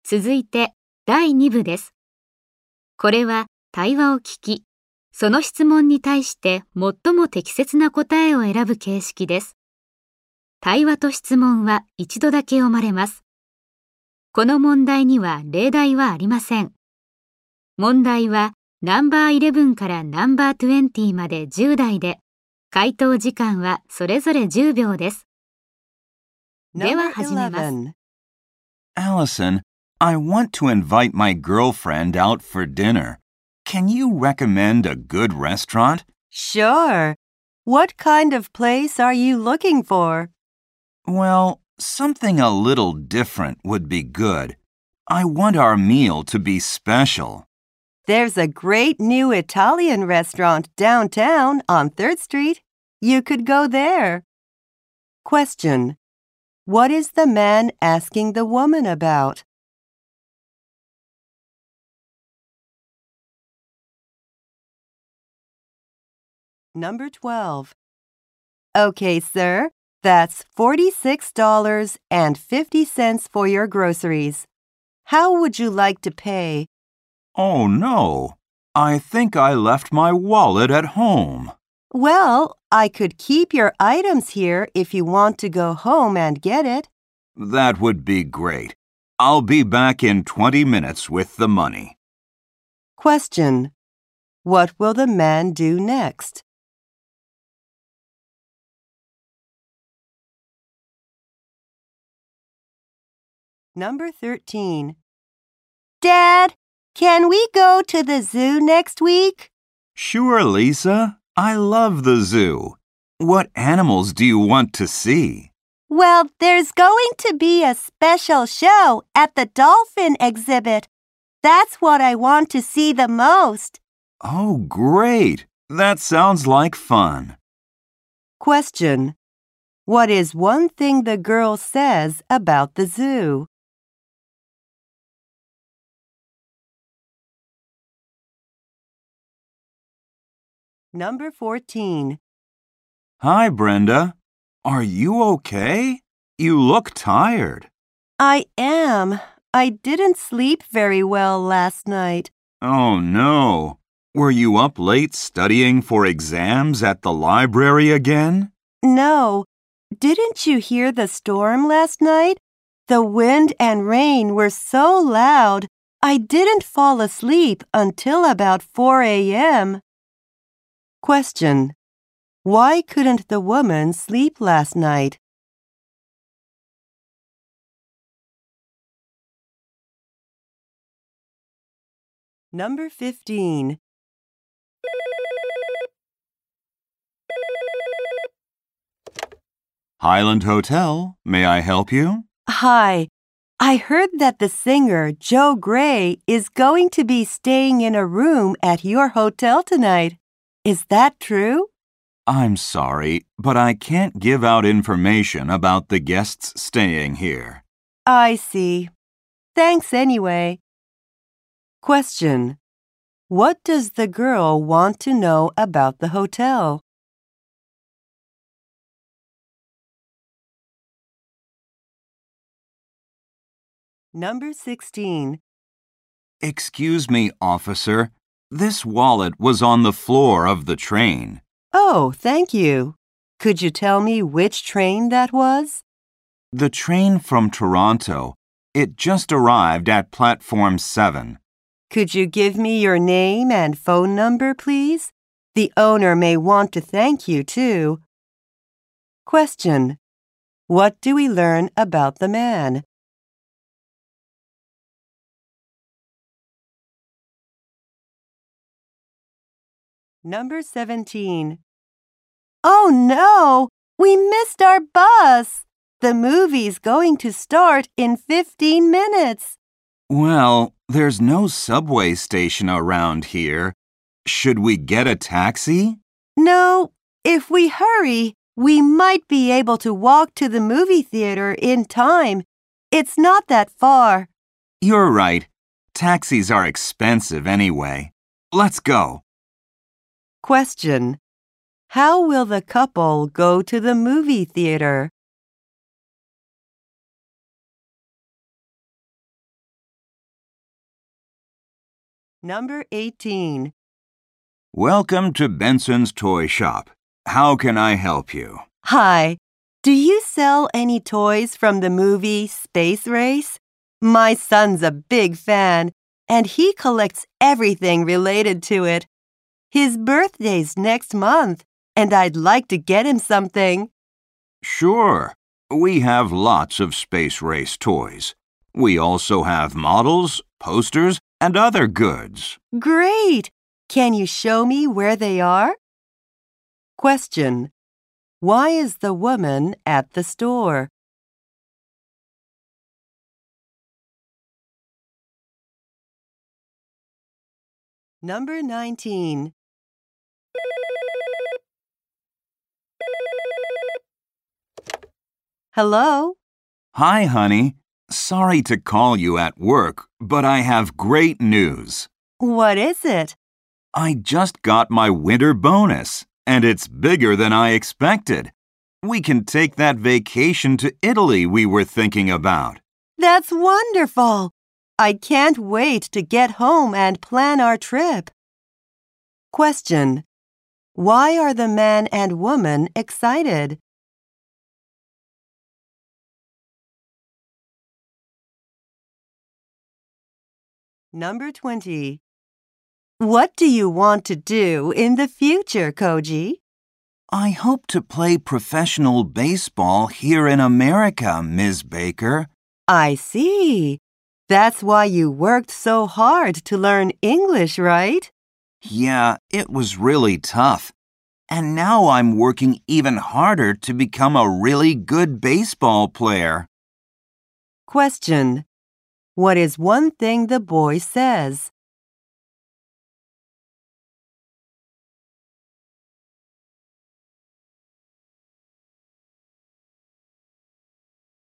続いて第2部です。これは対話を聞き、その質問に対して最も適切な答えを選ぶ形式です。対話と質問は一度だけ読まれます。この問題には例題はありません。問題はナンバー11からナンバー20まで10題で、回答時間はそれぞれ10秒です。では始めます。 Allison, I want to invite my girlfriend out for dinner. Can you recommend a good restaurant? Sure. What kind of place are you looking for? Well, something a little different would be good. I want our meal to be special. There's a great new Italian restaurant downtown on 3rd Street. You could go there. Question. What is the man asking the woman about? Number 12. Okay, sir. That's $46.50 for your groceries. How would you like to pay? Oh no, I think I left my wallet at home. Well, I could keep your items here if you want to go home and get it. That would be great. I'll be back in 20 minutes with the money. Question. What will the man do next? Number 13. Dad, can we go to the zoo next week? Sure, Lisa. I love the zoo. What animals do you want to see? Well, there's going to be a special show at the dolphin exhibit. That's what I want to see the most. Oh, great. That sounds like fun. Question. What is one thing the girl says about the zoo? Number 14. Hi, Brenda. Are you okay? You look tired. I am. I didn't sleep very well last night. Oh, no. Were you up late studying for exams at the library again? No. Didn't you hear the storm last night? The wind and rain were so loud, I didn't fall asleep until about 4 a.m. Question. Why couldn't the woman sleep last night? Number 15. Highland Hotel, may I help you? Hi. I heard that the singer Joe Gray is going to be staying in a room at your hotel tonight. Is that true? I'm sorry, but I can't give out information about the guests staying here. I see. Thanks anyway. Question. What does the girl want to know about the hotel? Number 16. Excuse me, officer. This wallet was on the floor of the train. Oh, thank you. Could you tell me which train that was? The train from Toronto. It just arrived at platform 7. Could you give me your name and phone number, please? The owner may want to thank you, too. Question. What do we learn about the man? Number 17. Oh no! We missed our bus! The movie's going to start in 15 minutes. Well, there's no subway station around here. Should we get a taxi? No, if we hurry, we might be able to walk to the movie theater in time. It's not that far. You're right. Taxis are expensive anyway. Let's go. Question. How will the couple go to the movie theater? Number 18. Welcome to Benson's Toy Shop. How can I help you? Hi. Do you sell any toys from the movie Space Race? My son's a big fan, and he collects everything related to it. His birthday's next month, and I'd like to get him something. Sure. We have lots of Space Race toys. We also have models, posters, and other goods. Great! Can you show me where they are? Question. Why is the woman at the store? Number 19. Hello? Hi, honey. Sorry to call you at work, but I have great news. What is it? I just got my winter bonus, and it's bigger than I expected. We can take that vacation to Italy we were thinking about. That's wonderful! I can't wait to get home and plan our trip. Question. Why are the man and woman excited? Number 20. What do you want to do in the future, Koji? I hope to play professional baseball here in America, Ms. Baker. I see. That's why you worked so hard to learn English, right? Yeah, it was really tough. And now I'm working even harder to become a really good baseball player. Question. What is one thing the boy says?